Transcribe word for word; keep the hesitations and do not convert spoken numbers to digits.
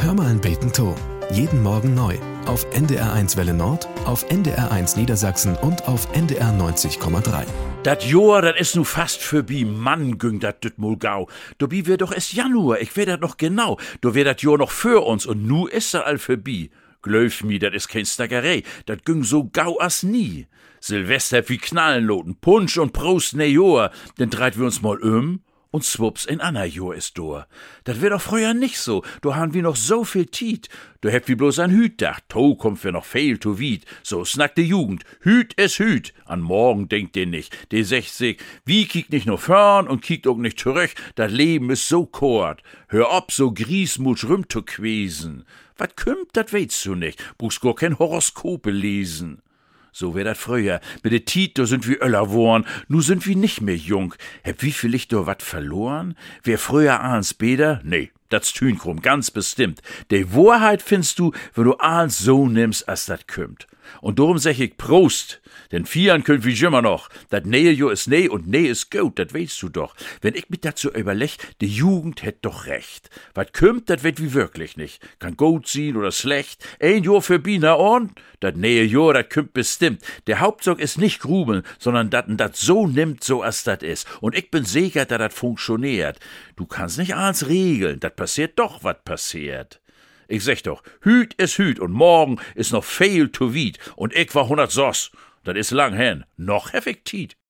Hör mal ein Beten to. Jeden Morgen neu. Auf N D R eins Welle Nord, auf N D R eins Niedersachsen und auf N D R neunzig Komma drei. Dat Joa, dat is nu fast förbi. Mann, güng dat düt mol gau. Dobi wär doch erst Januar, ich wär dat noch genau. Do wär dat Joa noch für uns und nu is dat all förbi. Glöf mi, dat is kein Stackerei. Dat güng so gau as nie. Silvester wie Knallenloten, Punsch und Prost ne Joa. Denn dreit wir uns mal um. Und swups, ein ander Jahr ist do. Dat wär doch früher nicht so. Do han wir noch so viel Tiet. Do hebt wie bloß an Hüt dacht. To kommt wir noch fehl to wied. So snackt die Jugend. Hüt is Hüt. An morgen denkt ihr nicht. De secht sich, wie kiekt nicht nur fern und kiekt auch nicht zurück. Dat Leben is so kort. Hör ob, so griesmutsch rüm to quesen. Wat kümmt, dat weißt du nicht. Brauchst gar kein Horoskope lesen. So wär dat früher. Mit de Tiet, do sind wir Öller worn. Nu sind wir nicht mehr jung. Heb wie vielleicht do wat verloren? Wär früher ahns beder? Nee, dat's Tünkrum, ganz bestimmt. De Wahrheit findst du, wenn du ahns so nimmst, as dat kümmt. Und darum sag ich Prost, denn vieren könnt wie immer noch. Dat Nähe jo is nee und nee is gut, dat weißt du doch. Wenn ich mit dazu überleg, die Jugend hätt doch recht. Wat kümmt, dat wird wie wirklich nicht. Kann gut sein oder schlecht. Ein Jo für Bina on, dat Nähe Jo, dat kümmt bestimmt. Der Hauptsache ist nicht grubeln, sondern dat dat so nimmt, so as dat is. Und ich bin sicher, dat dat funktioniert. Du kannst nicht alles regeln, dat passiert doch, wat passiert. Ich sag doch, Hüt is Hüt und morgen is noch viel to wied und ich war hundert Soss. Das is lang hen. Noch effektiv.